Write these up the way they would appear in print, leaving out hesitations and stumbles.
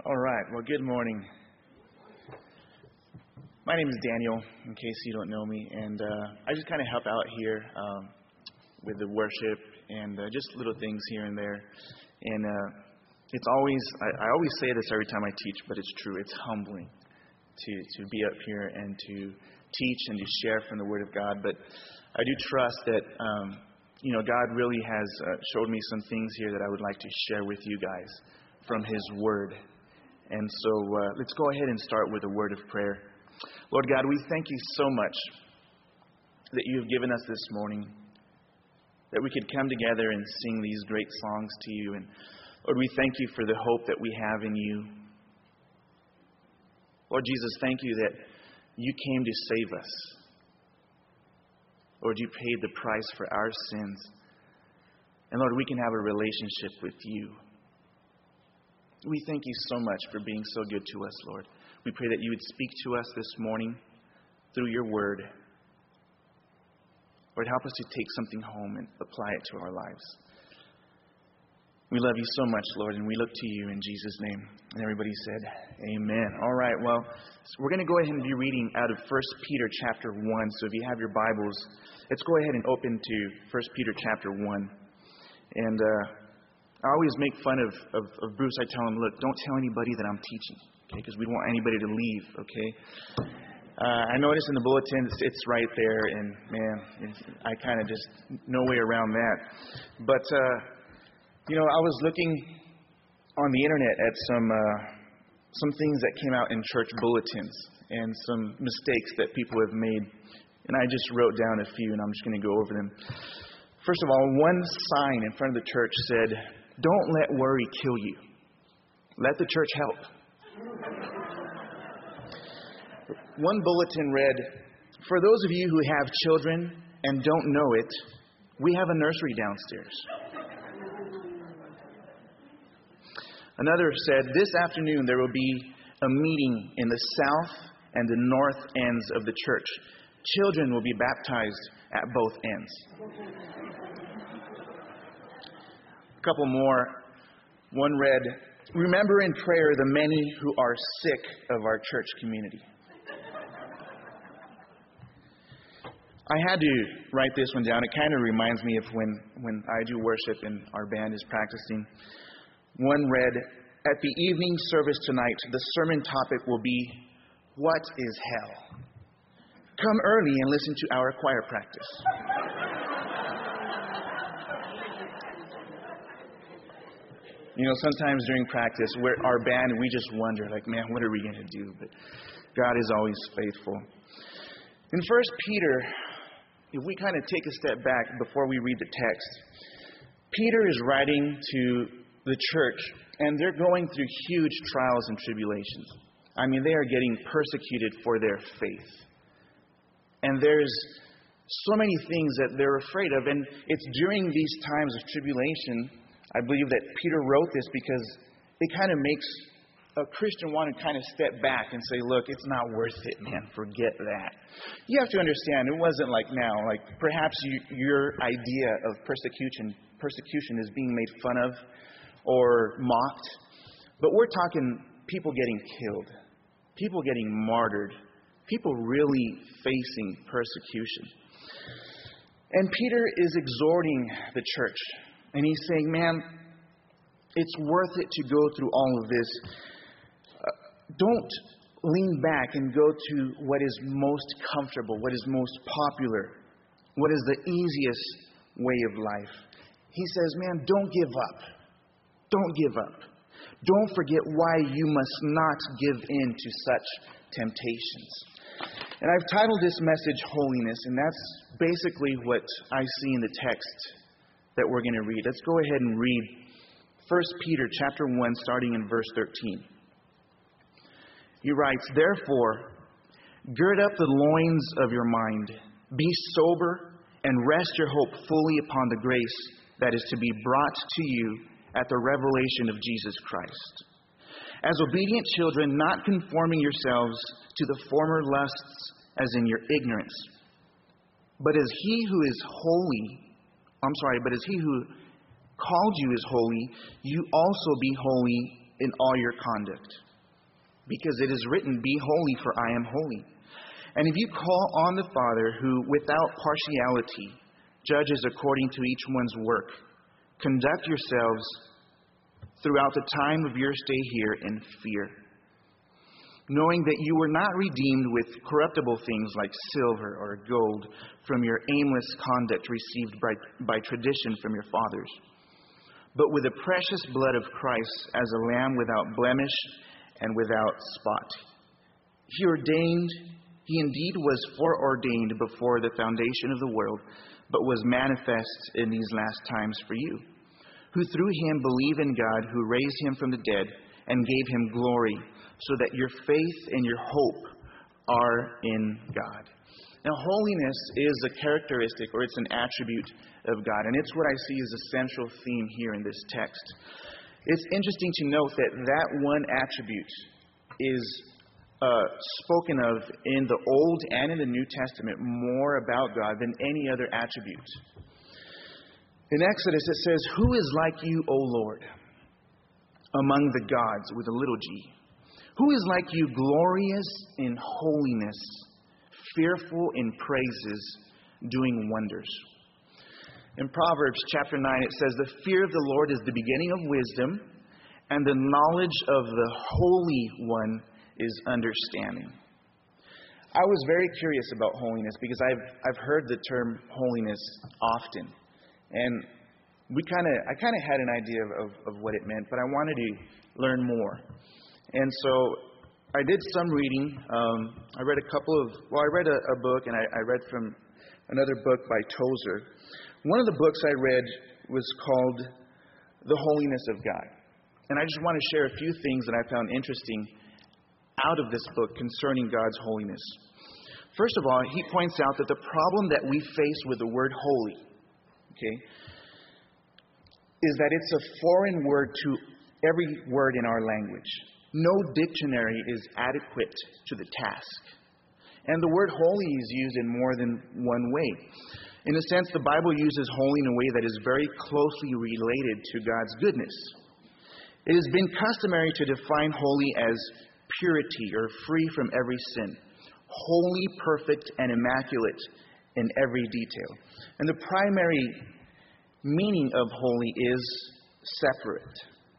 All right. Well, good morning. My name is Daniel, in case you don't know me, and I just kind of help out here with the worship and just little things here and there. And it's always, I always say this every time I teach, but it's true. It's humbling to be up here and to teach and to share from the Word of God. But I do trust that, God really has showed me some things here that I would like to share with you guys from His Word. And so let's go ahead and start with a word of prayer. Lord God, we thank you so much that you have given us this morning, that we could come together and sing these great songs to you. And Lord, we thank you for the hope that we have in you. Lord Jesus, thank you that you came to save us. Lord, you paid the price for our sins. And Lord, we can have a relationship with you. We thank you so much for being so good to us, Lord. We pray that you would speak to us this morning through your word. Lord, help us to take something home and apply it to our lives. We love you so much, Lord, and we look to you in Jesus' name. And everybody said, amen. All right, well, we're going to go ahead and be reading out of 1 Peter chapter 1. So if you have your Bibles, let's go ahead and open to 1 Peter chapter 1. And I always make fun of Bruce. I tell him, look, don't tell anybody that I'm teaching, okay? Because we don't want anybody to leave, okay? I noticed in the bulletin it's right there, and man, I kind of just no way around that. But I was looking on the internet at some things that came out in church bulletins and some mistakes that people have made, and I just wrote down a few, and I'm just going to go over them. First of all, one sign in front of the church said, "Don't let worry kill you. Let the church help." One bulletin read, "For those of you who have children and don't know it, we have a nursery downstairs." Another said, "This afternoon there will be a meeting in the south and the north ends of the church. Children will be baptized at both ends." A couple more. One read, "Remember in prayer the many who are sick of our church community." I had to write this one down. It kind of reminds me of when I do worship and our band is practicing. One read, "At the evening service tonight, the sermon topic will be, 'What is hell?' Come early and listen to our choir practice." Sometimes during practice, our band, we just wonder, man, what are we going to do? But God is always faithful. In 1 Peter, if we kind of take a step back before we read the text, Peter is writing to the church, and they're going through huge trials and tribulations. I mean, they are getting persecuted for their faith. And there's so many things that they're afraid of, and it's during these times of tribulation, I believe that Peter wrote this because it kind of makes a Christian want to kind of step back and say, look, it's not worth it, man. Forget that. You have to understand, it wasn't like now. Like perhaps your idea of persecution is being made fun of or mocked. But we're talking people getting killed, people getting martyred, people really facing persecution. And Peter is exhorting the church. And he's saying, man, it's worth it to go through all of this. Don't lean back and go to what is most comfortable, what is most popular, what is the easiest way of life. He says, man, don't give up. Don't give up. Don't forget why you must not give in to such temptations. And I've titled this message Holiness, and that's basically what I see in the text that we're going to read. Let's go ahead and read 1 Peter chapter 1, starting in verse 13. He writes, "Therefore, gird up the loins of your mind, be sober, and rest your hope fully upon the grace that is to be brought to you at the revelation of Jesus Christ. As obedient children, not conforming yourselves to the former lusts as in your ignorance, but as he who called you is holy, you also be holy in all your conduct. Because it is written, be holy, for I am holy. And if you call on the Father, who without partiality judges according to each one's work, conduct yourselves throughout the time of your stay here in fear, knowing that you were not redeemed with corruptible things like silver or gold from your aimless conduct received by tradition from your fathers, but with the precious blood of Christ as a lamb without blemish and without spot. He indeed was foreordained before the foundation of the world, but was manifest in these last times for you, who through him believe in God, who raised him from the dead and gave him glory, so that your faith and your hope are in God. Now, holiness is a characteristic, or it's an attribute of God, and it's what I see as a central theme here in this text. It's interesting to note that that one attribute is spoken of in the Old and in the New Testament more about God than any other attribute. In Exodus, it says, "Who is like you, O Lord, among the gods," with a little g. "Who is like you, glorious in holiness, fearful in praises, doing wonders?" In Proverbs chapter 9, it says, "The fear of the Lord is the beginning of wisdom, and the knowledge of the Holy One is understanding." I was very curious about holiness because I've heard the term holiness often. And I kind of had an idea of what it meant, but I wanted to learn more. And so I did some reading. I read I read a book, and I read from another book by Tozer. One of the books I read was called The Holiness of God. And I just want to share a few things that I found interesting out of this book concerning God's holiness. First of all, he points out that the problem that we face with the word holy, is that it's a foreign word to every word in our language. No dictionary is adequate to the task. And the word holy is used in more than one way. In a sense, the Bible uses holy in a way that is very closely related to God's goodness. It has been customary to define holy as purity or free from every sin, holy, perfect, and immaculate in every detail. And the primary meaning of holy is separate.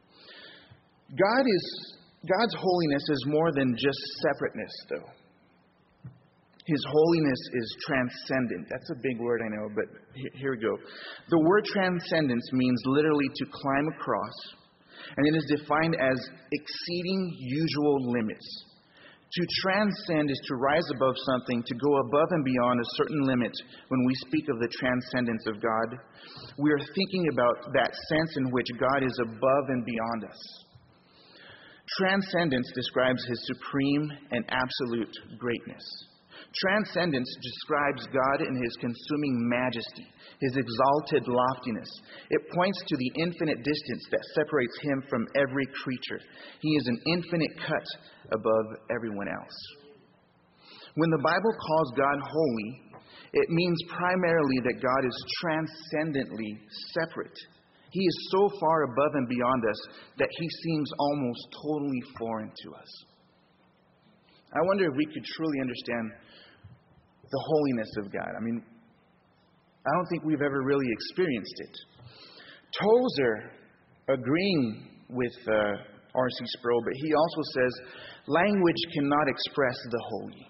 God's holiness is more than just separateness, though. His holiness is transcendent. That's a big word, I know, but here we go. The word transcendence means literally to climb across, and it is defined as exceeding usual limits. To transcend is to rise above something, to go above and beyond a certain limit. When we speak of the transcendence of God, we are thinking about that sense in which God is above and beyond us. Transcendence describes his supreme and absolute greatness. Transcendence describes God in his consuming majesty, his exalted loftiness. It points to the infinite distance that separates him from every creature. He is an infinite cut above everyone else. When the Bible calls God holy, it means primarily that God is transcendently separate. He is so far above and beyond us that he seems almost totally foreign to us. I wonder if we could truly understand the holiness of God. I mean, I don't think we've ever really experienced it. Tozer, agreeing with R.C. Sproul, but he also says, language cannot express the holy.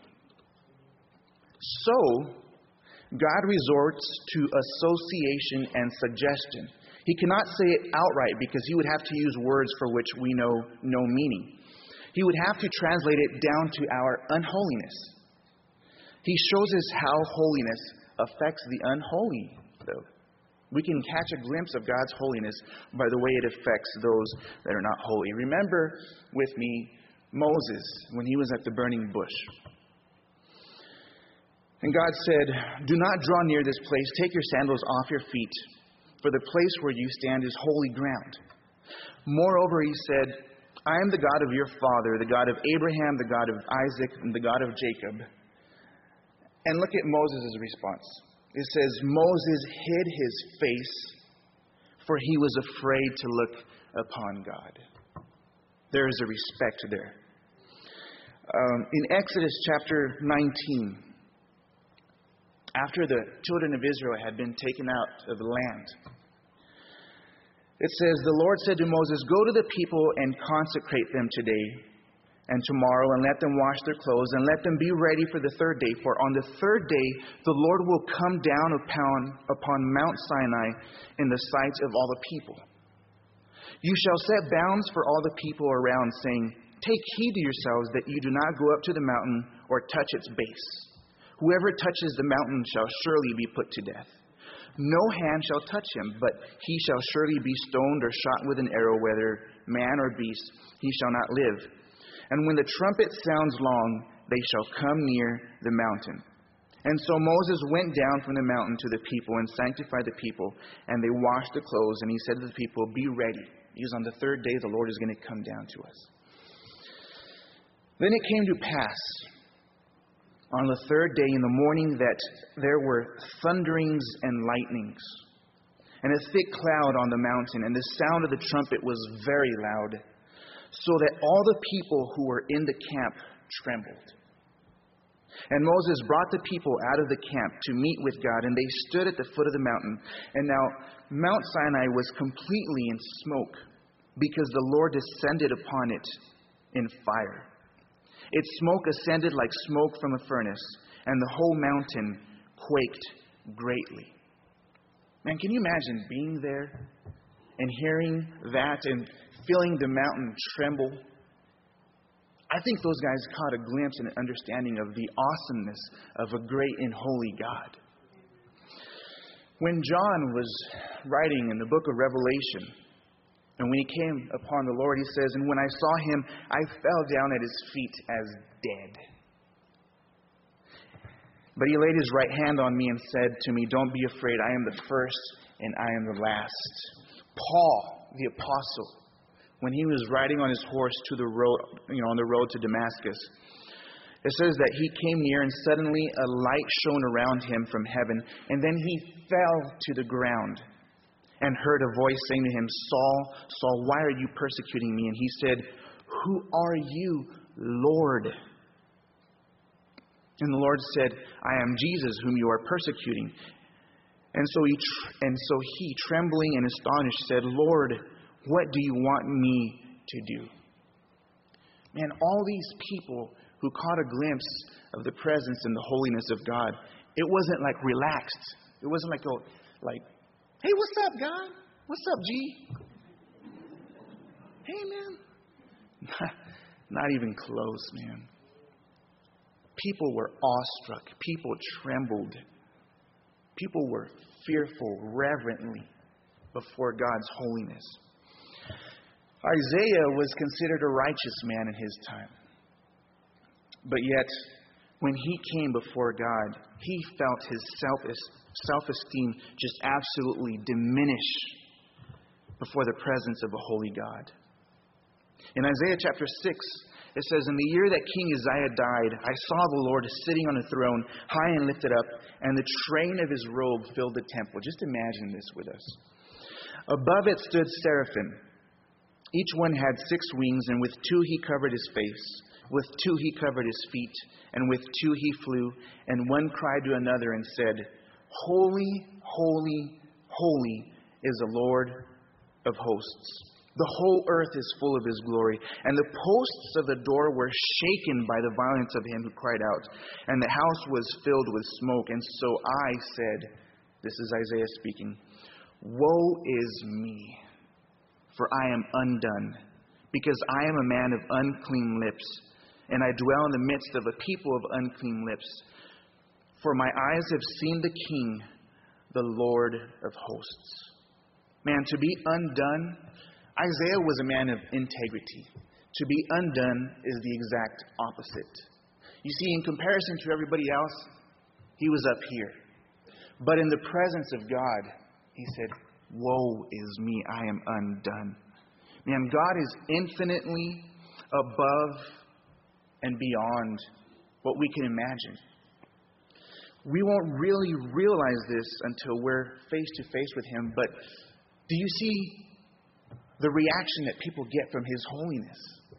So, God resorts to association and suggestion. He cannot say it outright because he would have to use words for which we know no meaning. He would have to translate it down to our unholiness. He shows us how holiness affects the unholy, though. We can catch a glimpse of God's holiness by the way it affects those that are not holy. Remember with me Moses when he was at the burning bush. And God said, "Do not draw near this place. Take your sandals off your feet, for the place where you stand is holy ground." Moreover, he said, "I am the God of your father, the God of Abraham, the God of Isaac, and the God of Jacob." And look at Moses' response. It says, Moses hid his face, for he was afraid to look upon God. There is a respect there. In Exodus chapter 19, after the children of Israel had been taken out of the land, it says, the Lord said to Moses, go to the people and consecrate them today and tomorrow, and let them wash their clothes, and let them be ready for the third day. For on the third day the Lord will come down upon Mount Sinai in the sight of all the people. You shall set bounds for all the people around, saying, take heed to yourselves that you do not go up to the mountain or touch its base. Whoever touches the mountain shall surely be put to death. No hand shall touch him, but he shall surely be stoned or shot with an arrow, whether man or beast, he shall not live. And when the trumpet sounds long, they shall come near the mountain. And so Moses went down from the mountain to the people and sanctified the people, and they washed the clothes, and he said to the people, be ready, because on the third day the Lord is going to come down to us. Then it came to pass on the third day in the morning that there were thunderings and lightnings, and a thick cloud on the mountain, and the sound of the trumpet was very loud, so that all the people who were in the camp trembled. And Moses brought the people out of the camp to meet with God, and they stood at the foot of the mountain. And now Mount Sinai was completely in smoke, because the Lord descended upon it in fire. Its smoke ascended like smoke from a furnace, and the whole mountain quaked greatly. Man, can you imagine being there and hearing that and feeling the mountain tremble? I think those guys caught a glimpse and an understanding of the awesomeness of a great and holy God. When John was writing in the book of Revelation, and when he came upon the Lord, he says, and when I saw him, I fell down at his feet as dead. But he laid his right hand on me and said to me, don't be afraid, I am the first and I am the last. Paul, the apostle, when he was riding on his horse to the road, on the road to Damascus, it says that he came near and suddenly a light shone around him from heaven, and then he fell to the ground and heard a voice saying to him, Saul, Saul, why are you persecuting me? And he said, who are you, Lord? And the Lord said, I am Jesus whom you are persecuting. And so he, trembling and astonished, said, Lord, what do you want me to do? Man, all these people who caught a glimpse of the presence and the holiness of God, it wasn't like relaxed. It wasn't like, hey, what's up, God? What's up, G? Hey, man. Not even close, man. People were awestruck. People trembled. People were fearful reverently before God's holiness. Isaiah was considered a righteous man in his time. But yet, when he came before God, he felt his self-esteem just absolutely diminish before the presence of a holy God. In Isaiah chapter 6, it says, in the year that King Uzziah died, I saw the Lord sitting on a throne, high and lifted up, and the train of his robe filled the temple. Just imagine this with us. Above it stood seraphim. Each one had 6 wings, and with 2 he covered his face. With 2 he covered his feet, and with 2 he flew. And one cried to another and said, Holy, holy, holy is the Lord of hosts. The whole earth is full of his glory. And the posts of the door were shaken by the violence of him who cried out. And the house was filled with smoke. And so I said, this is Isaiah speaking, woe is me, for I am undone, because I am a man of unclean lips, and I dwell in the midst of a people of unclean lips. For my eyes have seen the King, the Lord of hosts. Man, to be undone, Isaiah was a man of integrity. To be undone is the exact opposite. You see, in comparison to everybody else, he was up here. But in the presence of God, he said, woe is me, I am undone. Man, God is infinitely above and beyond what we can imagine. We won't really realize this until we're face to face with him, but do you see the reaction that people get from his holiness?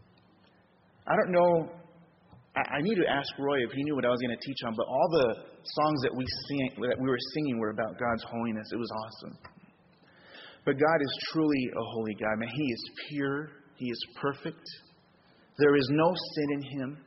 I don't know. I need to ask Roy if he knew what I was going to teach on, but all the songs that we were singing were about God's holiness. It was awesome. But God is truly a holy God. Man, He is pure. He is perfect. There is no sin in Him.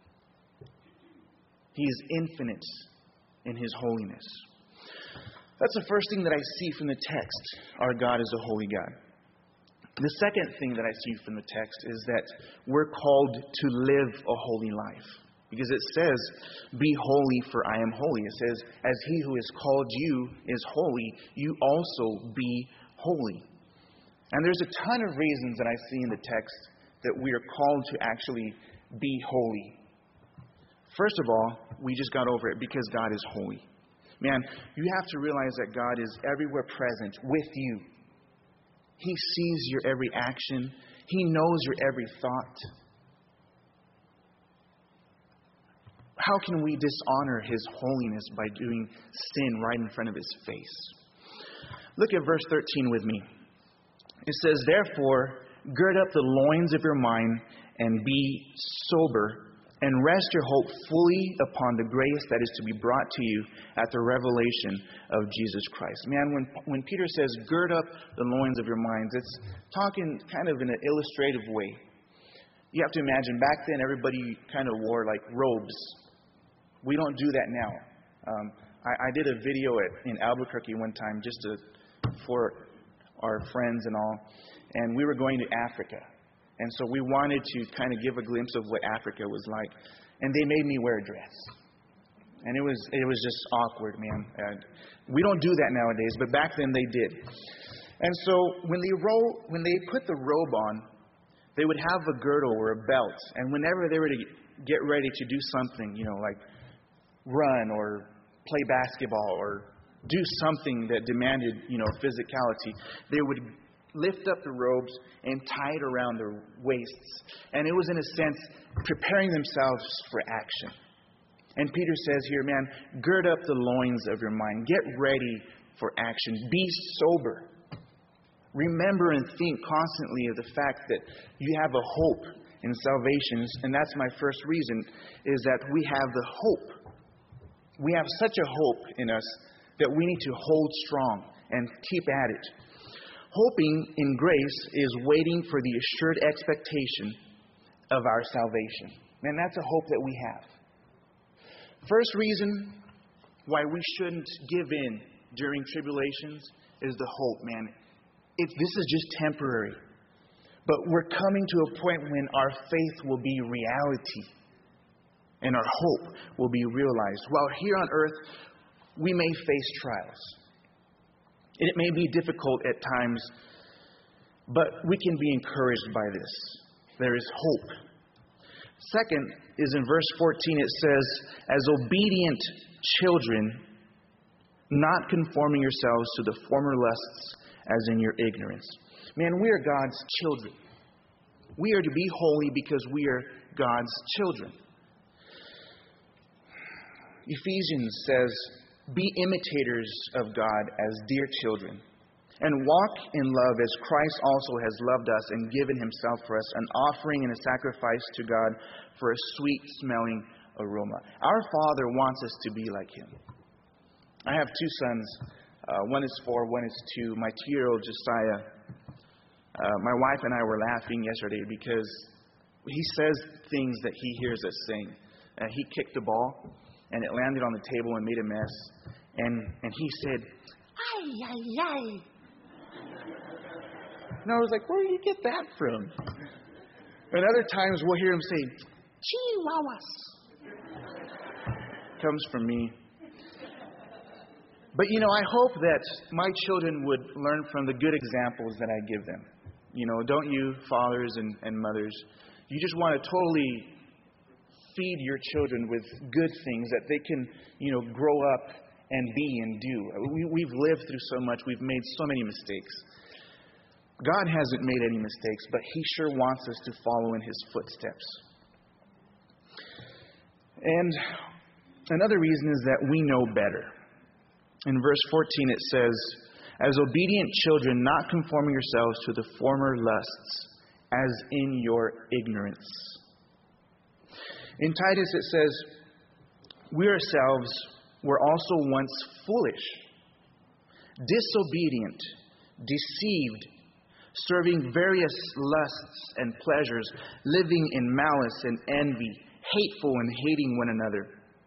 He is infinite in His holiness. That's the first thing that I see from the text. Our God is a holy God. The second thing that I see from the text is that we're called to live a holy life. Because it says, be holy for I am holy. It says, as He who has called you is holy, you also be holy. And there's a ton of reasons that I see in the text that we are called to actually be holy. First of all, we just got over it because God is holy. Man, you have to realize that God is everywhere present with you. He sees your every action. He knows your every thought. How can we dishonor His holiness by doing sin right in front of His face? Look at verse 13 with me. It says, therefore, gird up the loins of your mind and be sober, and rest your hope fully upon the grace that is to be brought to you at the revelation of Jesus Christ. Man, when Peter says, gird up the loins of your minds, it's talking kind of in an illustrative way. You have to imagine, back then everybody kind of wore like robes. We don't do that now. I did a video in Albuquerque one time for our friends and all, and we were going to Africa. And so we wanted to kind of give a glimpse of what Africa was like. And they made me wear a dress. And it was just awkward, man. And we don't do that nowadays, but back then they did. And so when they put the robe on, they would have a girdle or a belt. And whenever they were to get ready to do something, like run or play basketball or do something that demanded, physicality, they would lift up the robes and tie it around their waists. And it was, in a sense, preparing themselves for action. And Peter says here, man, gird up the loins of your mind. Get ready for action. Be sober. Remember and think constantly of the fact that you have a hope in salvation. And that's my first reason, is that we have the hope. We have such a hope in us that we need to hold strong and keep at it. Hoping in grace is waiting for the assured expectation of our salvation. Man, that's a hope that we have. First reason why we shouldn't give in during tribulations is the hope, man. This is just temporary. But we're coming to a point when our faith will be reality and our hope will be realized. While here on earth, we may face trials. It may be difficult at times, but we can be encouraged by this. There is hope. Second is in verse 14, it says, as obedient children, not conforming yourselves to the former lusts as in your ignorance. Man, we are God's children. We are to be holy because we are God's children. Ephesians says, be imitators of God as dear children, and walk in love as Christ also has loved us and given Himself for us, an offering and a sacrifice to God for a sweet-smelling aroma. Our Father wants us to be like Him. I have two sons. One is 4, one is 2. My 2-year-old Josiah, my wife and I were laughing yesterday because he says things that he hears us saying. He kicked the ball, and it landed on the table and made a mess. And he said, ay, ay, ay. And I was like, where did you get that from? And other times we'll hear him say, chihuahuas. Comes from me. But, I hope that my children would learn from the good examples that I give them. Don't you, fathers and mothers, you just want to totally feed your children with good things that they can, grow up and be and do. We've lived through so much. We've made so many mistakes. God hasn't made any mistakes, but He sure wants us to follow in His footsteps. And another reason is that we know better. In verse 14 it says, as obedient children, not conforming yourselves to the former lusts, as in your ignorance. In Titus it says, we ourselves were also once foolish, disobedient, deceived, serving various lusts and pleasures, living in malice and envy, hateful and hating one another.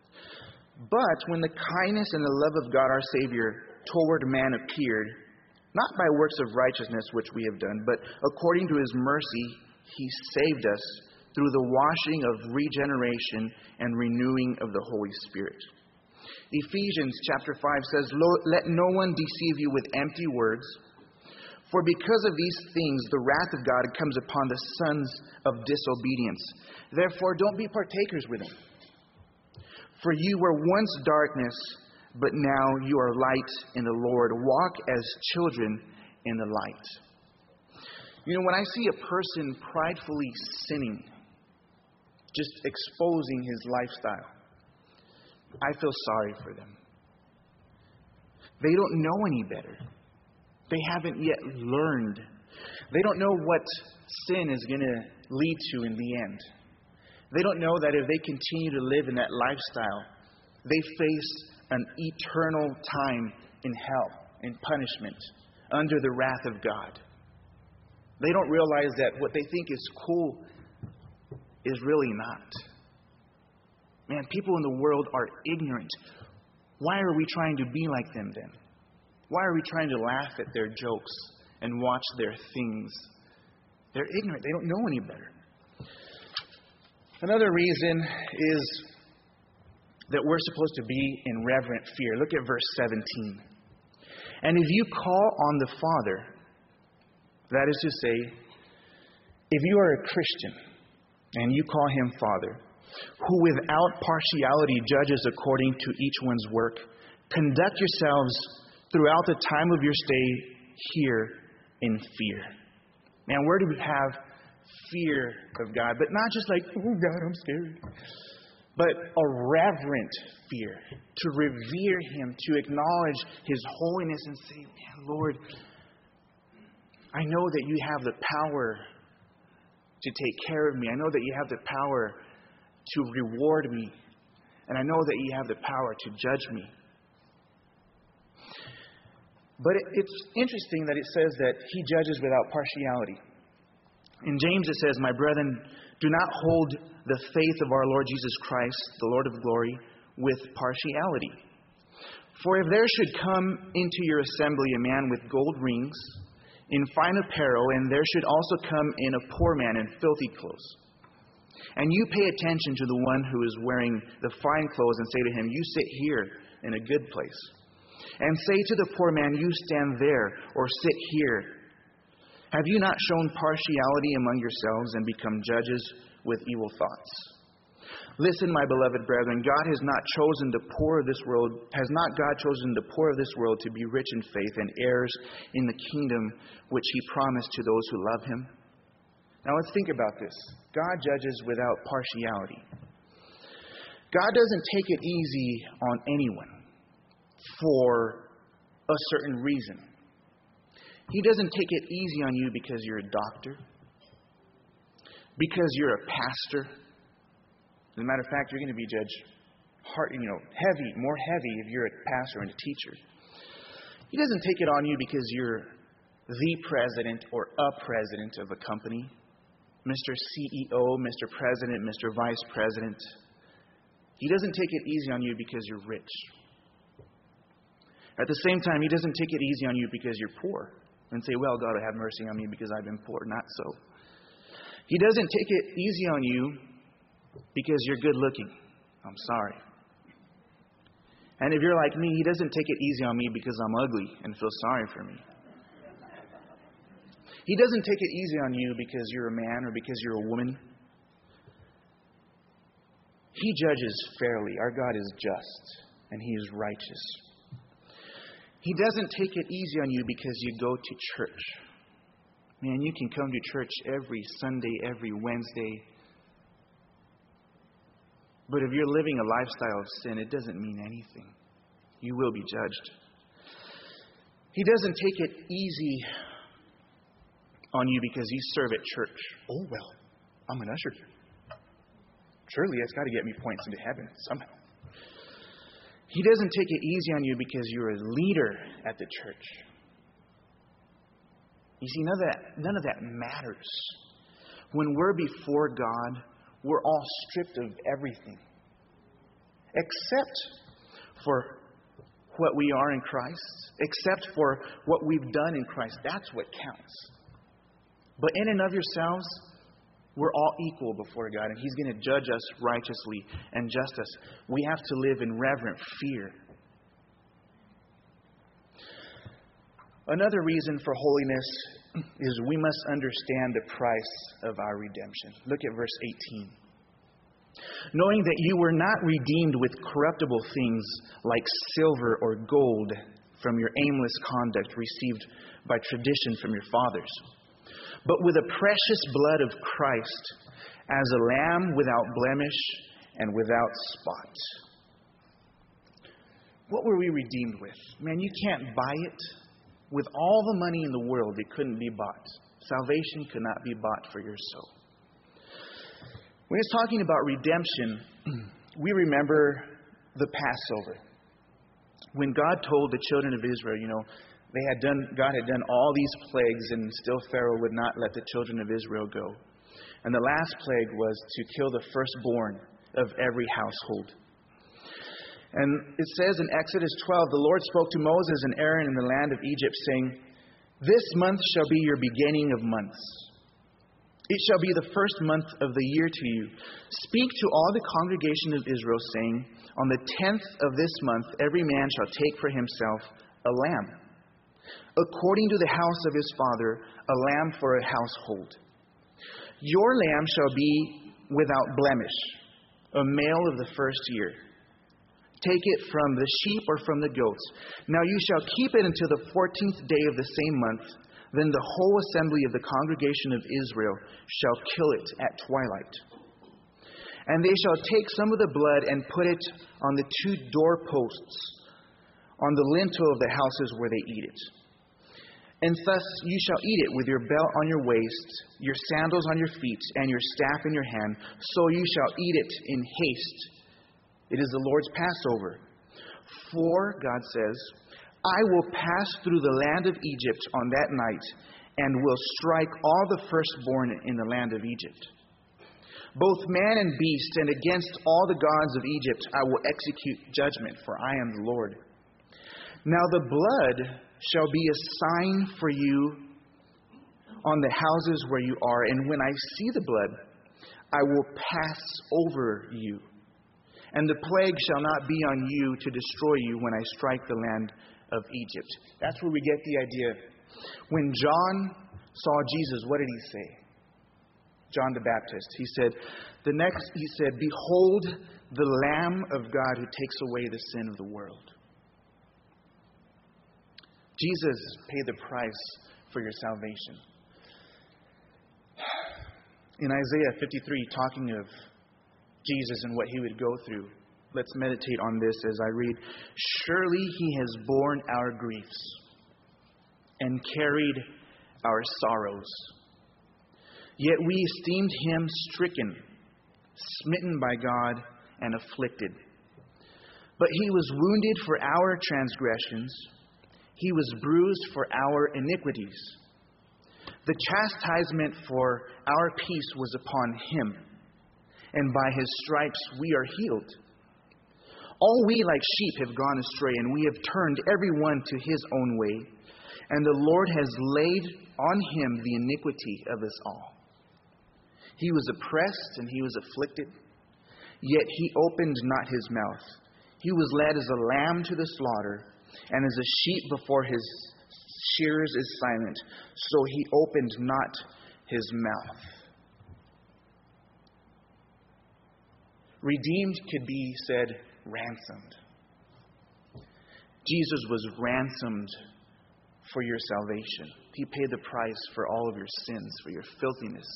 But when the kindness and the love of God our Savior toward man appeared, not by works of righteousness which we have done, but according to His mercy, He saved us through the washing of regeneration and renewing of the Holy Spirit. Ephesians chapter 5 says, let no one deceive you with empty words, for because of these things the wrath of God comes upon the sons of disobedience. Therefore don't be partakers with them. For you were once darkness, but now you are light in the Lord. Walk as children in the light. You know, when I see a person pridefully sinning, just exposing his lifestyle, I feel sorry for them. They don't know any better. They haven't yet learned. They don't know what sin is going to lead to in the end. They don't know that if they continue to live in that lifestyle, they face an eternal time in hell, in punishment, under the wrath of God. They don't realize that what they think is cool is really not. Man, people in the world are ignorant. Why are we trying to be like them then? Why are we trying to laugh at their jokes and watch their things? They're ignorant. They don't know any better. Another reason is that we're supposed to be in reverent fear. Look at verse 17. And if you call on the Father, that is to say, if you are a Christian and you call Him Father, who without partiality judges according to each one's work, conduct yourselves throughout the time of your stay here in fear. Man, where do we have fear of God? But not just like, oh God, I'm scared. But a reverent fear, to revere Him, to acknowledge His holiness and say, man, Lord, I know that you have the power to take care of me. I know that you have the power to reward me. And I know that you have the power to judge me. But it's interesting that it says that He judges without partiality. In James it says, my brethren, do not hold the faith of our Lord Jesus Christ, the Lord of glory, with partiality. For if there should come into your assembly a man with gold rings, in fine apparel, and there should also come in a poor man in filthy clothes, and you pay attention to the one who is wearing the fine clothes and say to him, you sit here in a good place, and say to the poor man, you stand there or sit here, have you not shown partiality among yourselves and become judges with evil thoughts? Listen, my beloved brethren, God has not chosen the poor of this world. Has not God chosen the poor of this world to be rich in faith and heirs in the kingdom which He promised to those who love Him? Now let's think about this. God judges without partiality. God doesn't take it easy on anyone for a certain reason. He doesn't take it easy on you because you're a doctor, because you're a pastor. As a matter of fact, you're going to be judged more heavy if you're a pastor and a teacher. He doesn't take it on you because you're the president or a president of a company, Mr. CEO, Mr. President, Mr. Vice President. He doesn't take it easy on you because you're rich. At the same time, He doesn't take it easy on you because you're poor and say, well, God will have mercy on me because I've been poor. Not so. He doesn't take it easy on you because you're good looking. I'm sorry. And if you're like me, He doesn't take it easy on me because I'm ugly and feels sorry for me. He doesn't take it easy on you because you're a man or because you're a woman. He judges fairly. Our God is just and He is righteous. He doesn't take it easy on you because you go to church. Man, you can come to church every Sunday, every Wednesday. But if you're living a lifestyle of sin, it doesn't mean anything. You will be judged. He doesn't take it easy on you because you serve at church. Oh, well, I'm an usher. Surely that's got to get me points into heaven somehow. He doesn't take it easy on you because you're a leader at the church. You see, none of that matters. When we're before God, we're all stripped of everything. Except for what we are in Christ. Except for what we've done in Christ. That's what counts. But in and of yourselves, we're all equal before God, and He's going to judge us righteously and just. We have to live in reverent fear. Another reason for holiness is we must understand the price of our redemption. Look at verse 18. Knowing that you were not redeemed with corruptible things like silver or gold from your aimless conduct received by tradition from your fathers, but with the precious blood of Christ, as a lamb without blemish and without spot. What were we redeemed with? Man, you can't buy it. With all the money in the world, it couldn't be bought. Salvation could not be bought for your soul. When it's talking about redemption, we remember the Passover. When God told the children of Israel, God had done all these plagues, and still Pharaoh would not let the children of Israel go. And the last plague was to kill the firstborn of every household. And it says in Exodus 12, the Lord spoke to Moses and Aaron in the land of Egypt, saying, "This month shall be your beginning of months. It shall be the first month of the year to you. Speak to all the congregation of Israel, saying, on the 10th of this month every man shall take for himself a lamb, according to the house of his father, a lamb for a household. Your lamb shall be without blemish, a male of the first year. Take it from the sheep or from the goats. Now you shall keep it until the 14th day of the same month. Then the whole assembly of the congregation of Israel shall kill it at twilight. And they shall take some of the blood and put it on the 2 doorposts, on the lintel of the houses where they eat it. And thus you shall eat it with your belt on your waist, your sandals on your feet, and your staff in your hand. So you shall eat it in haste. It is the Lord's Passover. For, God says, I will pass through the land of Egypt on that night, and will strike all the firstborn in the land of Egypt, both man and beast, and against all the gods of Egypt I will execute judgment, for I am the Lord. Now the blood shall be a sign for you on the houses where you are, and when I see the blood, I will pass over you. And the plague shall not be on you to destroy you when I strike the land of Egypt." That's where we get the idea. When John saw Jesus, what did he say? John the Baptist. He said, "Behold the Lamb of God who takes away the sin of the world." Jesus paid the price for your salvation. In Isaiah 53, talking of Jesus and what He would go through, let's meditate on this as I read. "Surely He has borne our griefs and carried our sorrows. Yet we esteemed Him stricken, smitten by God, and afflicted. But He was wounded for our transgressions. He was bruised for our iniquities. The chastisement for our peace was upon Him, and by His stripes we are healed. All we like sheep have gone astray, and we have turned every one to his own way. And the Lord has laid on Him the iniquity of us all. He was oppressed and He was afflicted, yet He opened not His mouth. He was led as a lamb to the slaughter, and as a sheep before his shearers is silent, so He opened not His mouth." Redeemed could be said ransomed. Jesus was ransomed for your salvation. He paid the price for all of your sins, for your filthiness.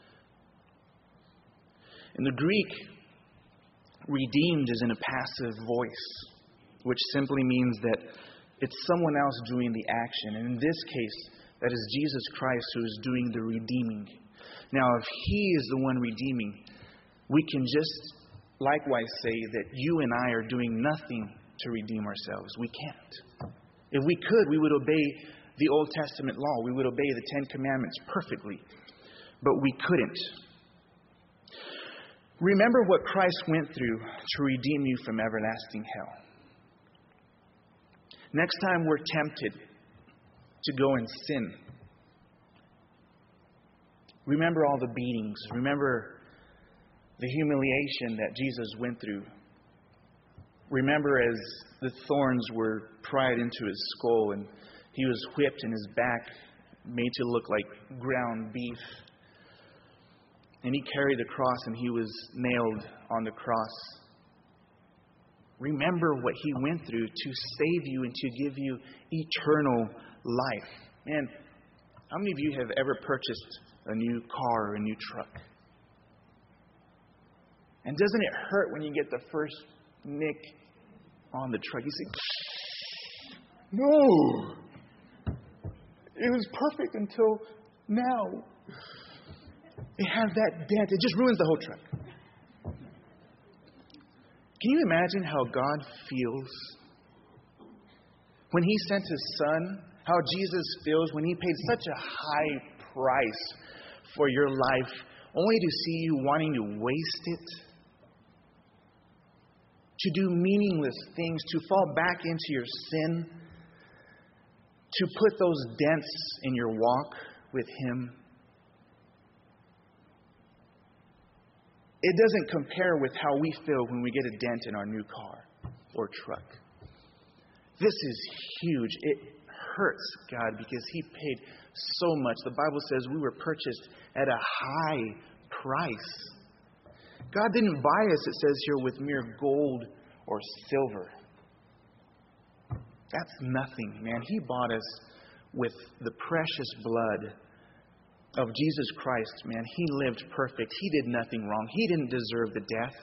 In the Greek, redeemed is in a passive voice, which simply means that it's someone else doing the action. And in this case, that is Jesus Christ who is doing the redeeming. Now, if He is the one redeeming, we can just likewise say that you and I are doing nothing to redeem ourselves. We can't. If we could, we would obey the Old Testament law. We would obey the Ten Commandments perfectly. But we couldn't. Remember what Christ went through to redeem you from everlasting hell. Next time we're tempted to go and sin, remember all the beatings. Remember the humiliation that Jesus went through. Remember as the thorns were pried into his skull and he was whipped and his back made to look like ground beef. And he carried the cross and he was nailed on the cross. Remember what he went through to save you and to give you eternal life. Man, how many of you have ever purchased a new car or a new truck? And doesn't it hurt when you get the first nick on the truck? You say, no, it was perfect until now. It has that dent. It just ruins the whole truck. Can you imagine how God feels when he sent his son? How Jesus feels when he paid such a high price for your life, only to see you wanting to waste it? To do meaningless things, to fall back into your sin, to put those dents in your walk with him. It doesn't compare with how we feel when we get a dent in our new car or truck. This is huge. It hurts God because he paid so much. The Bible says we were purchased at a high price. God didn't buy us, it says here, with mere gold or silver. That's nothing, man. He bought us with the precious blood of Jesus Christ, man. He lived perfect. He did nothing wrong. He didn't deserve the death.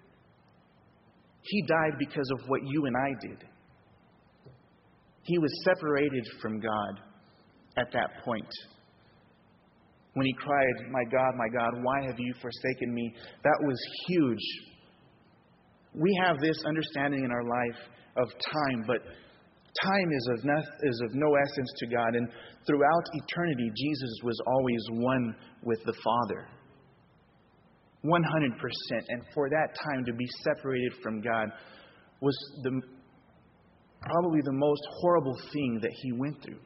He died because of what you and I did. He was separated from God at that point. When he cried, my God, why have you forsaken me? That was huge. We have this understanding in our life of time, but time is of no essence to God. And throughout eternity, Jesus was always one with the Father. 100%. And for that time to be separated from God was probably the most horrible thing that he went through.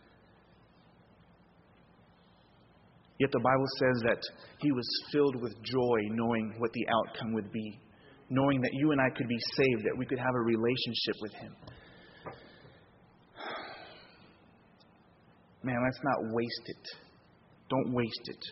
Yet the Bible says that he was filled with joy knowing what the outcome would be. Knowing that you and I could be saved, that we could have a relationship with him. Man, let's not waste it. Don't waste it.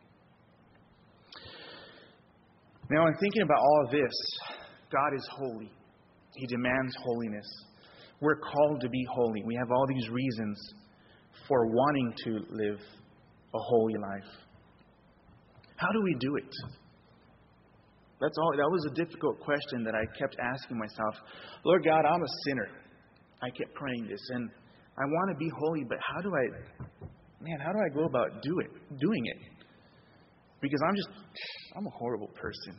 Now, in thinking about all of this, God is holy. He demands holiness. We're called to be holy. We have all these reasons for wanting to live a holy life. How do we do it? That was a difficult question that I kept asking myself. Lord God, I'm a sinner. I kept praying this, and I want to be holy, but how do I go about doing it? Because I'm a horrible person.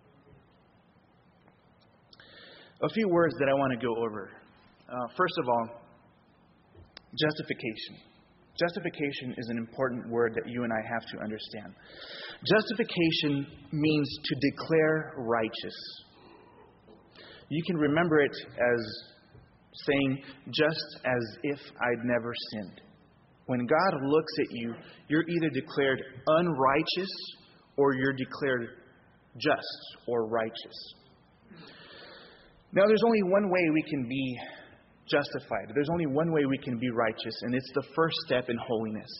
A few words that I want to go over. First of all, justification. Justification is an important word that you and I have to understand. Justification means to declare righteous. You can remember it as saying, just as if I'd never sinned. When God looks at you, you're either declared unrighteous or you're declared just or righteous. Now, there's only one way we can be justified. There's only one way we can be righteous, and it's the first step in holiness.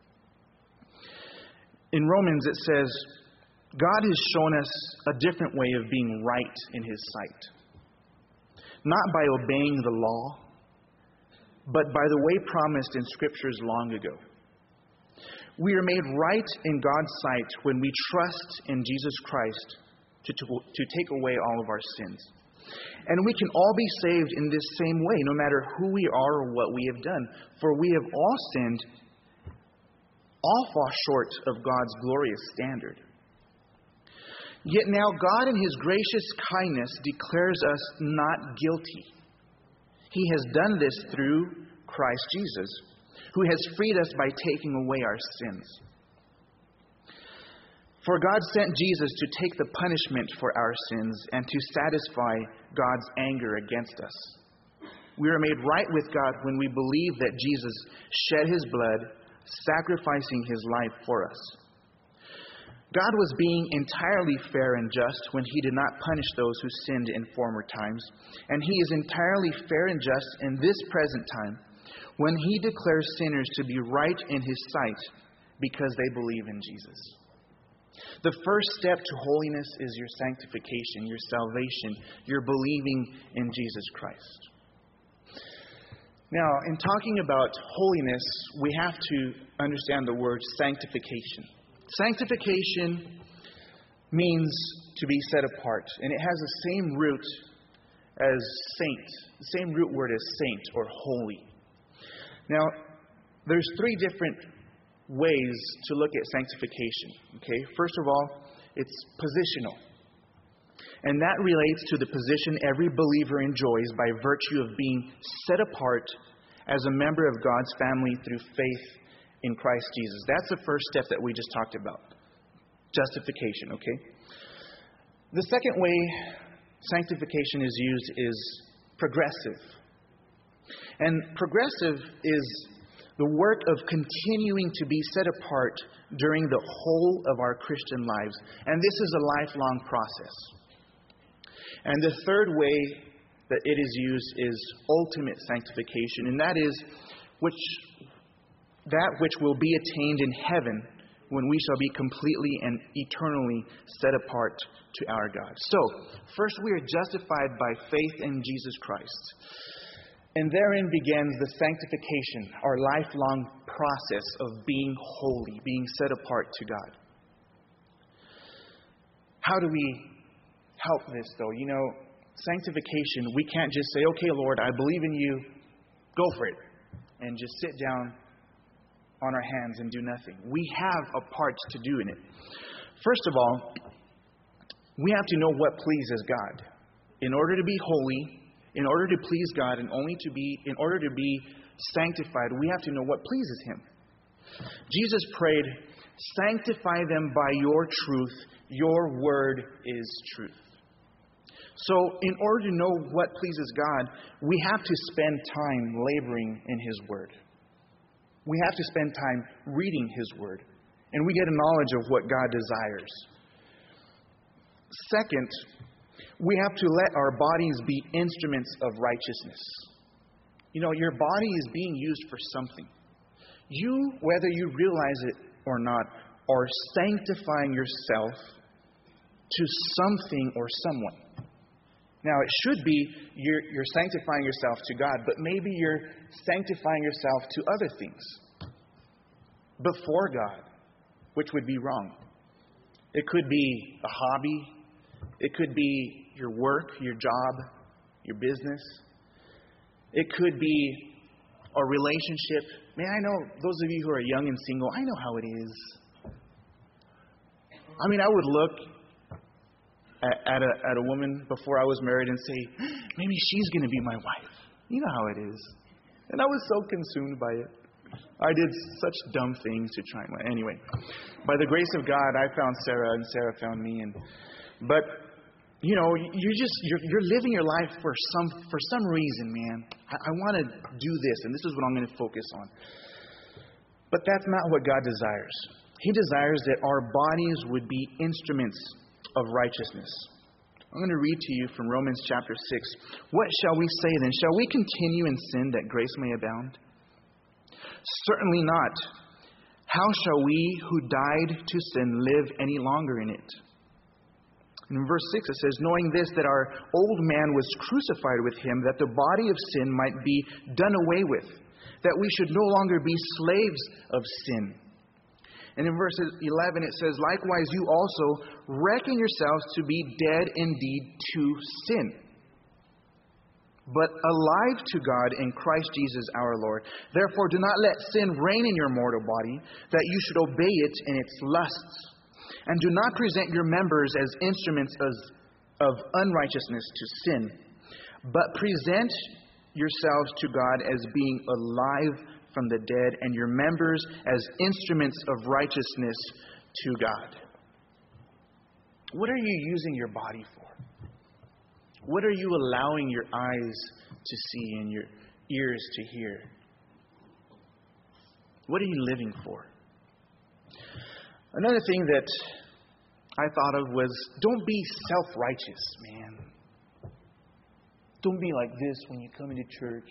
In Romans, it says, God has shown us a different way of being right in his sight. Not by obeying the law, but by the way promised in Scriptures long ago. We are made right in God's sight when we trust in Jesus Christ to take away all of our sins. And we can all be saved in this same way, no matter who we are or what we have done. For we have all sinned, all fall short of God's glorious standard. Yet now God in His gracious kindness declares us not guilty. He has done this through Christ Jesus, who has freed us by taking away our sins. For God sent Jesus to take the punishment for our sins and to satisfy God's anger against us. We are made right with God when we believe that Jesus shed His blood, sacrificing His life for us. God was being entirely fair and just when He did not punish those who sinned in former times, and He is entirely fair and just in this present time when He declares sinners to be right in His sight because they believe in Jesus. The first step to holiness is your sanctification, your salvation, your believing in Jesus Christ. Now, in talking about holiness, we have to understand the word sanctification. Sanctification means to be set apart, and it has the same root as saint, the same root word as saint or holy. Now, there's three different ways to look at sanctification. Okay, first of all, it's positional. And that relates to the position every believer enjoys by virtue of being set apart as a member of God's family through faith in Christ Jesus. That's the first step that we just talked about. Justification, okay? The second way sanctification is used is progressive. And progressive is the work of continuing to be set apart during the whole of our Christian lives. And this is a lifelong process. And the third way that it is used is ultimate sanctification, and that is that which will be attained in heaven when we shall be completely and eternally set apart to our God. So, first we are justified by faith in Jesus Christ. And therein begins the sanctification, our lifelong process of being holy, being set apart to God. How do we help this, though? You know, sanctification, we can't just say, okay, Lord, I believe in you, go for it, and just sit down on our hands and do nothing. We have a part to do in it. First of all, we have to know what pleases God. In order to be holy, in order to please God, and in order to be sanctified, we have to know what pleases Him. Jesus prayed, "Sanctify them by your truth. Your word is truth." So, in order to know what pleases God, we have to spend time laboring in His word. We have to spend time reading His word, and we get a knowledge of what God desires. Second, we have to let our bodies be instruments of righteousness. You know, your body is being used for something. You, whether you realize it or not, are sanctifying yourself to something or someone. Now, it should be you're sanctifying yourself to God, but maybe you're sanctifying yourself to other things before God, which would be wrong. It could be a hobby. It could be your work, your job, your business. It could be a relationship. Man, I know those of you who are young and single, I know how it is. I mean, I would look at a woman before I was married and say, maybe she's going to be my wife. You know how it is. And I was so consumed by it. I did such dumb things to try and... Anyway, by the grace of God, I found Sarah, and Sarah found me. But you know, you're living your life for some reason, man. I want to do this, and this is what I'm going to focus on. But that's not what God desires. He desires that our bodies would be instruments of righteousness. I'm going to read to you from Romans chapter 6. What shall we say then? Shall we continue in sin that grace may abound? Certainly not. How shall we who died to sin live any longer in it? In verse 6 it says, knowing this, that our old man was crucified with Him, that the body of sin might be done away with, that we should no longer be slaves of sin. And in verse 11 it says, likewise you also reckon yourselves to be dead indeed to sin, but alive to God in Christ Jesus our Lord. Therefore do not let sin reign in your mortal body, that you should obey it in its lusts. And do not present your members as instruments of unrighteousness to sin, but present yourselves to God as being alive from the dead, and your members as instruments of righteousness to God. What are you using your body for? What are you allowing your eyes to see and your ears to hear? What are you living for? Another thing that I thought of was, don't be self-righteous, man. Don't be like this when you come into church.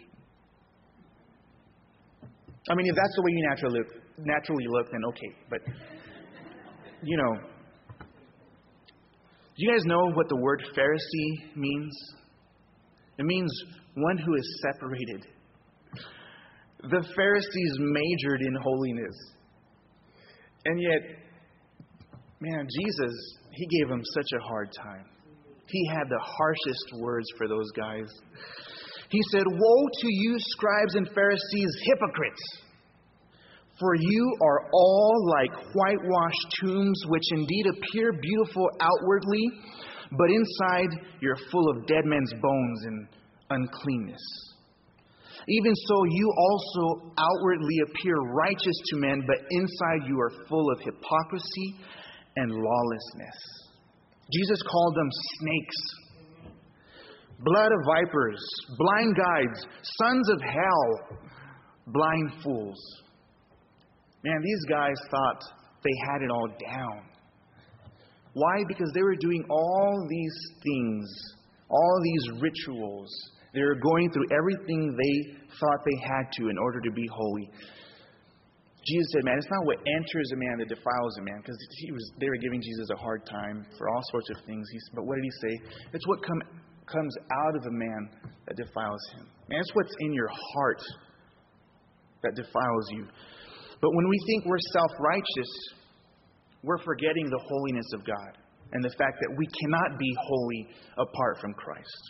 I mean, if that's the way you naturally look, then okay. But, you know, do you guys know what the word Pharisee means? It means one who is separated. The Pharisees majored in holiness. And yet, man, Jesus, He gave them such a hard time. He had the harshest words for those guys. He said, "Woe to you, scribes and Pharisees, hypocrites! For you are all like whitewashed tombs, which indeed appear beautiful outwardly, but inside you're full of dead men's bones and uncleanness. Even so, you also outwardly appear righteous to men, but inside you are full of hypocrisy and lawlessness." Jesus called them snakes, blood of vipers, blind guides, sons of hell, blind fools. Man, these guys thought they had it all down. Why? Because they were doing all these things, all these rituals. They were going through everything they thought they had to in order to be holy. Jesus said, man, it's not what enters a man that defiles a man, because they were giving Jesus a hard time for all sorts of things. But what did He say? It's what comes out of a man that defiles him. Man, it's what's in your heart that defiles you. But when we think we're self-righteous, we're forgetting the holiness of God and the fact that we cannot be holy apart from Christ.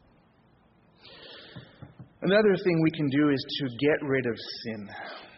Another thing we can do is to get rid of sin.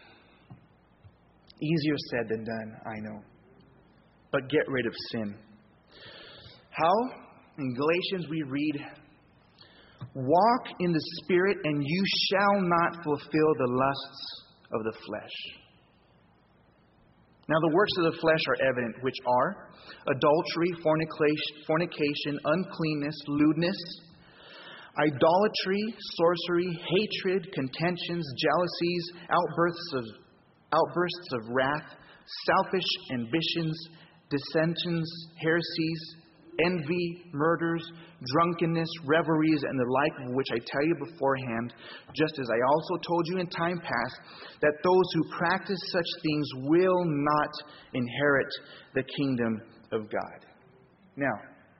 Easier said than done, I know. But get rid of sin. How? In Galatians we read, "Walk in the Spirit, and you shall not fulfill the lusts of the flesh." Now the works of the flesh are evident, which are adultery, fornication, uncleanness, lewdness, idolatry, sorcery, hatred, contentions, jealousies, outbursts of wrath, selfish ambitions, dissensions, heresies, envy, murders, drunkenness, revelries, and the like, of which I tell you beforehand, just as I also told you in time past, that those who practice such things will not inherit the kingdom of God. Now,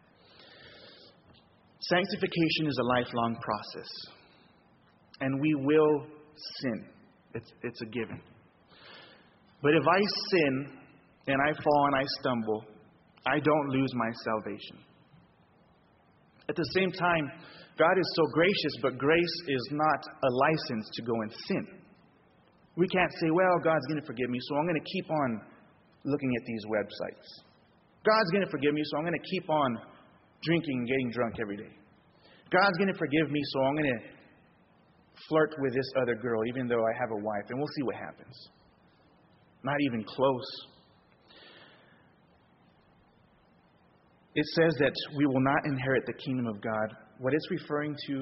sanctification is a lifelong process, and we will sin. It's a given. But if I sin and I fall and I stumble, I don't lose my salvation. At the same time, God is so gracious, but grace is not a license to go and sin. We can't say, well, God's going to forgive me, so I'm going to keep on looking at these websites. God's going to forgive me, so I'm going to keep on drinking and getting drunk every day. God's going to forgive me, so I'm going to flirt with this other girl, even though I have a wife, and we'll see what happens. Not even close. It says that we will not inherit the kingdom of God. What it's referring to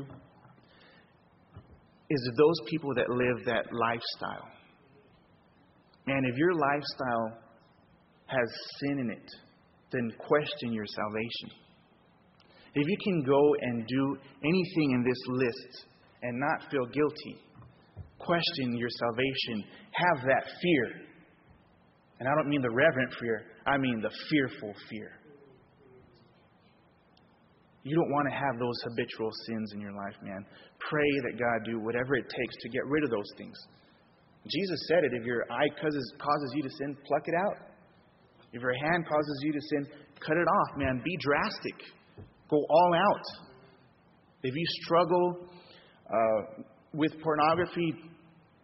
is those people that live that lifestyle. And if your lifestyle has sin in it, then question your salvation. If you can go and do anything in this list and not feel guilty, question your salvation. Have that fear. And I don't mean the reverent fear. I mean the fearful fear. You don't want to have those habitual sins in your life, man. Pray that God do whatever it takes to get rid of those things. Jesus said it. If your eye causes you to sin, pluck it out. If your hand causes you to sin, cut it off, man. Be drastic. Go all out. If you struggle with pornography,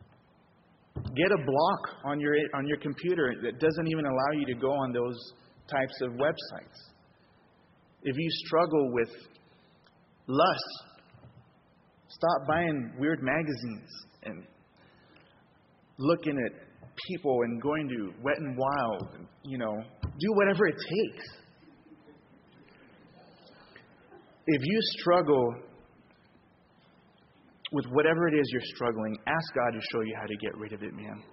get a block on your computer that doesn't even allow you to go on those types of websites. If you struggle with lust, stop buying weird magazines and looking at people and going to Wet n Wild. And, do whatever it takes. If you struggle with whatever it is you're struggling, ask God to show you how to get rid of it, man.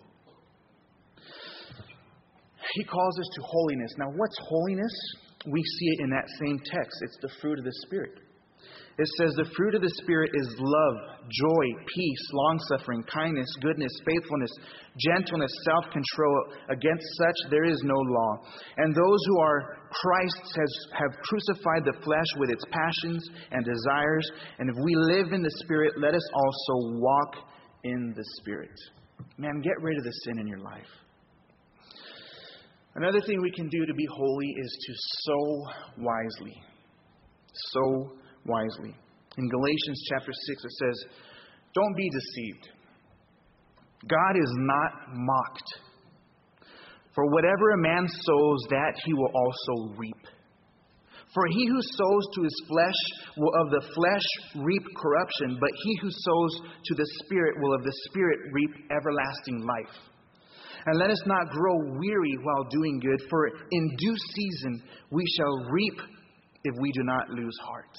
He calls us to holiness. Now, what's holiness? We see it in that same text. It's the fruit of the Spirit. It says the fruit of the Spirit is love, joy, peace, long-suffering, kindness, goodness, faithfulness, gentleness, self-control. Against such there is no law. And those who are Christ's have crucified the flesh with its passions and desires. And if we live in the Spirit, let us also walk in the Spirit. Man, get rid of the sin in your life. Another thing we can do to be holy is to sow wisely. Sow wisely. In Galatians chapter 6 it says, don't be deceived. God is not mocked. For whatever a man sows, that he will also reap. For he who sows to his flesh will of the flesh reap corruption, but he who sows to the Spirit will of the Spirit reap everlasting life. And let us not grow weary while doing good, for in due season we shall reap if we do not lose heart.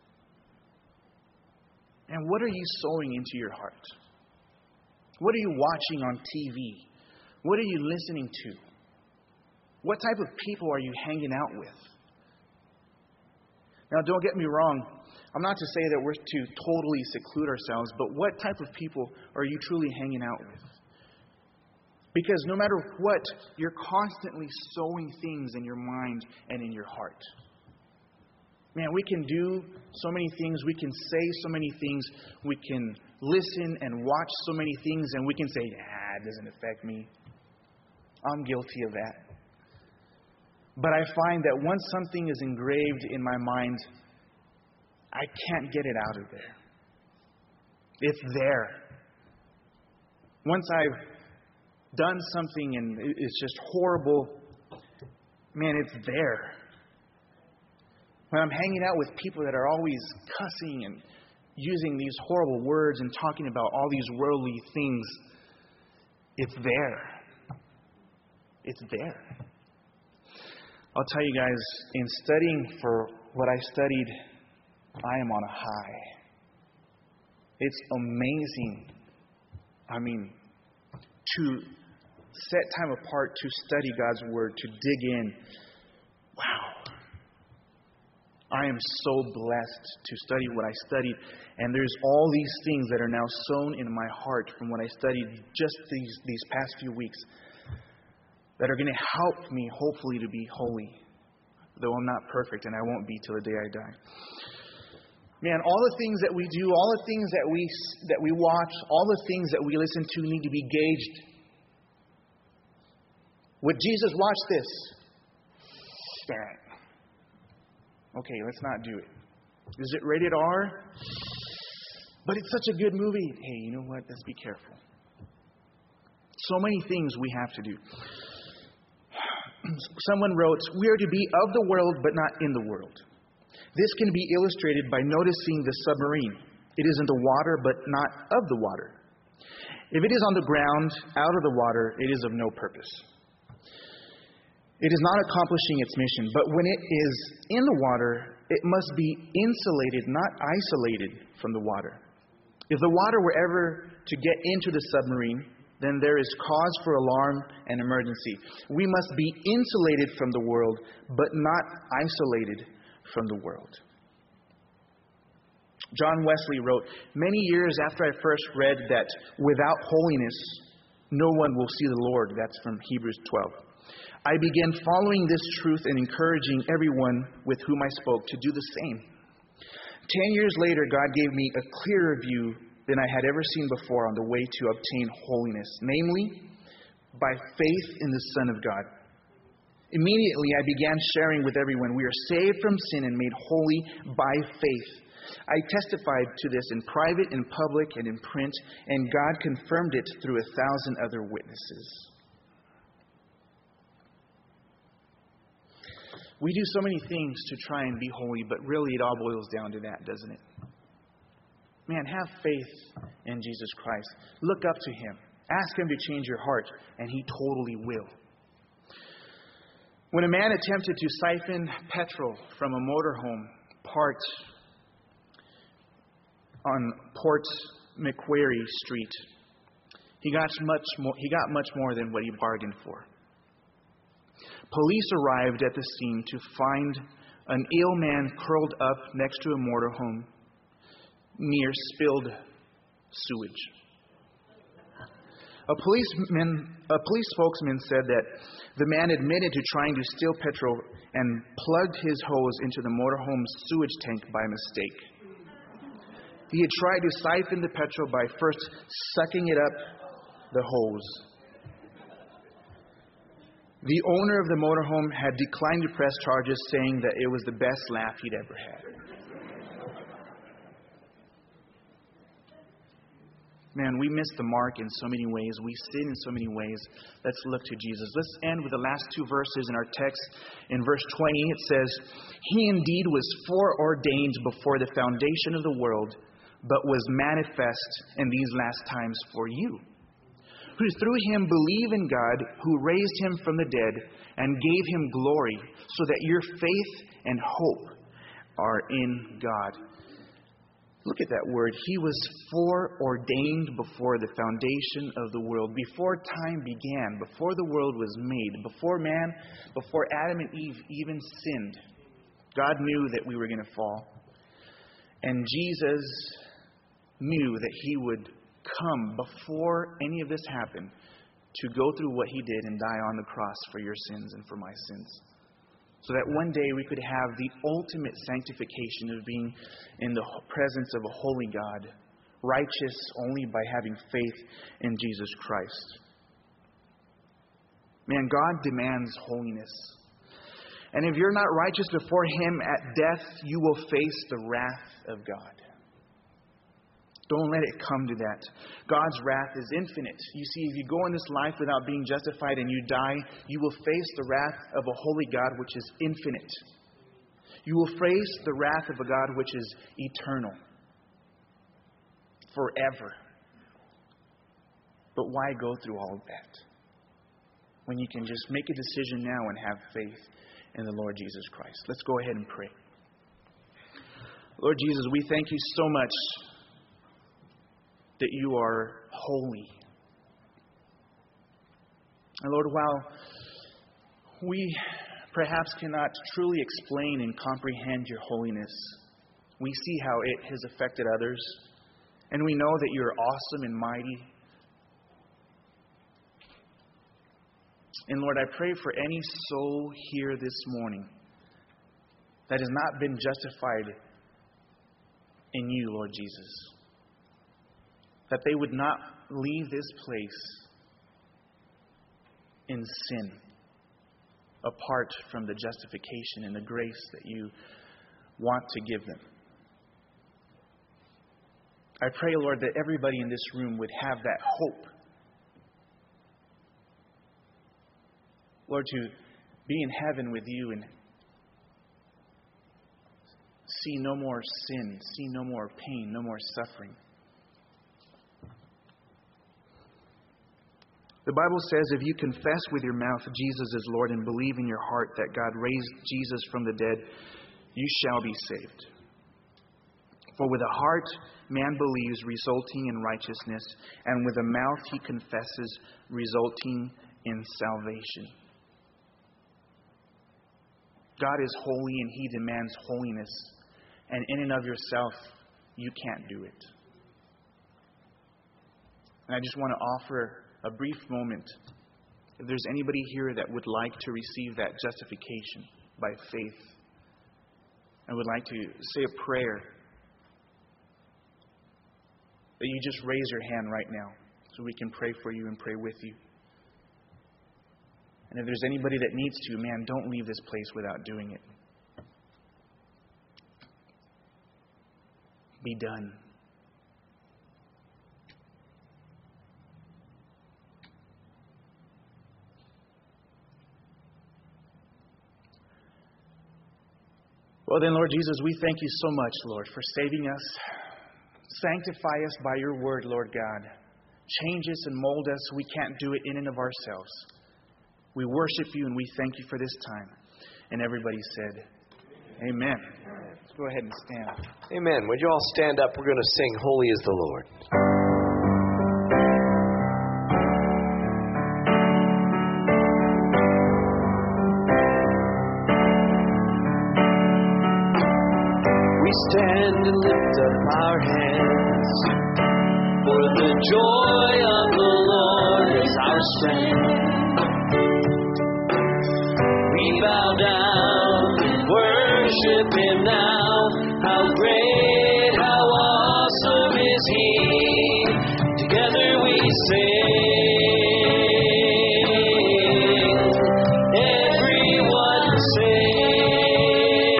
And what are you sowing into your heart? What are you watching on TV? What are you listening to? What type of people are you hanging out with? Now, don't get me wrong. I'm not to say that we're to totally seclude ourselves, but what type of people are you truly hanging out with? Because no matter what, you're constantly sowing things in your mind and in your heart. Man, we can do so many things. We can say so many things. We can listen and watch so many things. And we can say, it doesn't affect me. I'm guilty of that. But I find that once something is engraved in my mind, I can't get it out of there. It's there. Once I've done something and it's just horrible, man, it's there. When I'm hanging out with people that are always cussing and using these horrible words and talking about all these worldly things, it's there. It's there. I'll tell you guys, in studying for what I studied, I am on a high. It's amazing. To set time apart to study God's Word, to dig in. Wow. I am so blessed to study what I studied. And there's all these things that are now sown in my heart from what I studied just these past few weeks that are going to help me, hopefully, to be holy. Though I'm not perfect, and I won't be till the day I die. Man, all the things that we do, all the things that we watch, all the things that we listen to need to be gauged. Would Jesus watch this? Okay, let's not do it. Is it rated R? But it's such a good movie. Hey, you know what? Let's be careful. So many things we have to do. Someone wrote, we are to be of the world, but not in the world. This can be illustrated by noticing the submarine. It is in the water, but not of the water. If it is on the ground, out of the water, it is of no purpose. It is not accomplishing its mission, but when it is in the water, it must be insulated, not isolated from the water. If the water were ever to get into the submarine, then there is cause for alarm and emergency. We must be insulated from the world, but not isolated from the world. John Wesley wrote, many years after I first read that without holiness, no one will see the Lord. That's from Hebrews 12. I began following this truth and encouraging everyone with whom I spoke to do the same. 10 years later, God gave me a clearer view than I had ever seen before on the way to obtain holiness, namely, by faith in the Son of God. Immediately, I began sharing with everyone, we are saved from sin and made holy by faith. I testified to this in private, in public, and in print, and God confirmed it through 1,000 other witnesses. We do so many things to try and be holy, but really it all boils down to that, doesn't it? Man, have faith in Jesus Christ. Look up to Him. Ask Him to change your heart, and He totally will. When a man attempted to siphon petrol from a motorhome parked on Port Macquarie Street, he got much more than what he bargained for. Police arrived at the scene to find an ill man curled up next to a motorhome near spilled sewage. A police spokesman said that the man admitted to trying to steal petrol and plugged his hose into the motorhome's sewage tank by mistake. He had tried to siphon the petrol by first sucking it up the hose. The owner of the motorhome had declined to press charges, saying that it was the best laugh he'd ever had. Man, we miss the mark in so many ways. We sin in so many ways. Let's look to Jesus. Let's end with the last two verses in our text. In verse 20, it says, He indeed was foreordained before the foundation of the world, but was manifest in these last times for you, who through Him believe in God, who raised Him from the dead and gave Him glory, so that your faith and hope are in God. Look at that word. He was foreordained before the foundation of the world. Before time began, before the world was made, before Adam and Eve even sinned, God knew that we were going to fall. And Jesus knew that He would come before any of this happened to go through what He did and die on the cross for your sins and for my sins. So that one day we could have the ultimate sanctification of being in the presence of a holy God, righteous only by having faith in Jesus Christ. Man, God demands holiness. And if you're not righteous before Him at death, you will face the wrath of God. Don't let it come to that. God's wrath is infinite. You see, if you go in this life without being justified and you die, you will face the wrath of a holy God which is infinite. You will face the wrath of a God which is eternal, forever. But why go through all of that when you can just make a decision now and have faith in the Lord Jesus Christ? Let's go ahead and pray. Lord Jesus, we thank You so much that You are holy. And Lord, while we perhaps cannot truly explain and comprehend Your holiness, we see how it has affected others. And we know that You're awesome and mighty. And Lord, I pray for any soul here this morning that has not been justified in You, Lord Jesus, that they would not leave this place in sin, apart from the justification and the grace that You want to give them. I pray, Lord, that everybody in this room would have that hope, Lord, to be in heaven with You and see no more sin, see no more pain, no more suffering. The Bible says if you confess with your mouth Jesus is Lord and believe in your heart that God raised Jesus from the dead, you shall be saved. For with the heart man believes, resulting in righteousness, and with the mouth he confesses, resulting in salvation. God is holy and He demands holiness. And in and of yourself, you can't do it. And I just want to offer a brief moment. If there's anybody here that would like to receive that justification by faith and would like to say a prayer, that you just raise your hand right now so we can pray for you and pray with you. And if there's anybody that needs to, man, don't leave this place without doing it. Be done. Well then, Lord Jesus, we thank you so much, Lord, for saving us. Sanctify us by your word, Lord God. Change us and mold us. We can't do it in and of ourselves. We worship you and we thank you for this time. And everybody said, amen. Let's go ahead and stand. Amen. Would you all stand up? We're going to sing Holy is the Lord. We stand and lift up our hands, for the joy of the Lord is our strength. We bow down and worship him now. How great, how awesome is he. Together we sing. Everyone sing.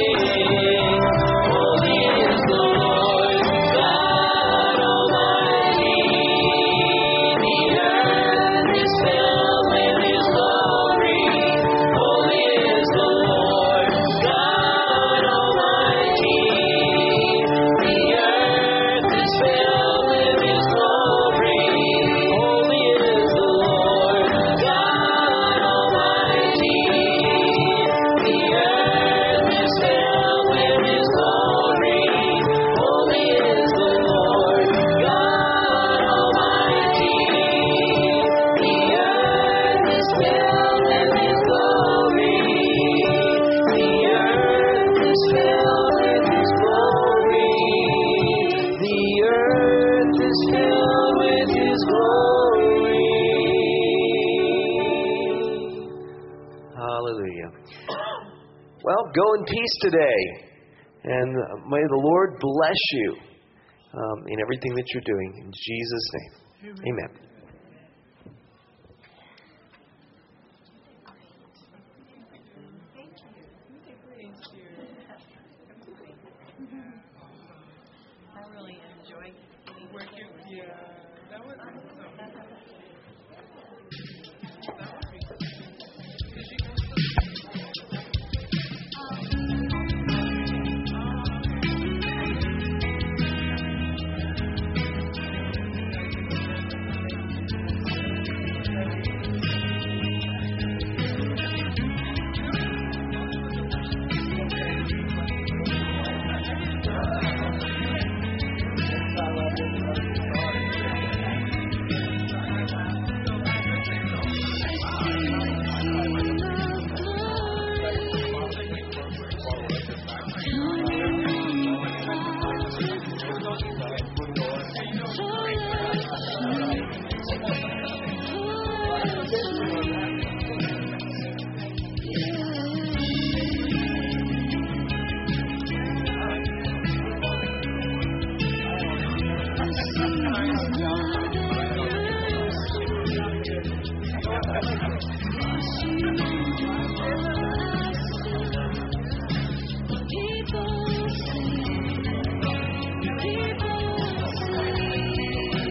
Holy is the Lord God Almighty. The earth is filled with his glory. Holy is the Lord God Almighty. The earth is filled with his glory. Holy is the Lord God Almighty. The earth is filled with his glory. Holy is the Lord God Almighty. The earth is filled with his glory. The earth is filled with his glory. The earth is filled with his glory. Hallelujah. Well, go in peace today. And may the Lord bless you in everything that you're doing. In Jesus' name. Amen. I really enjoyed working with you. Yeah, that was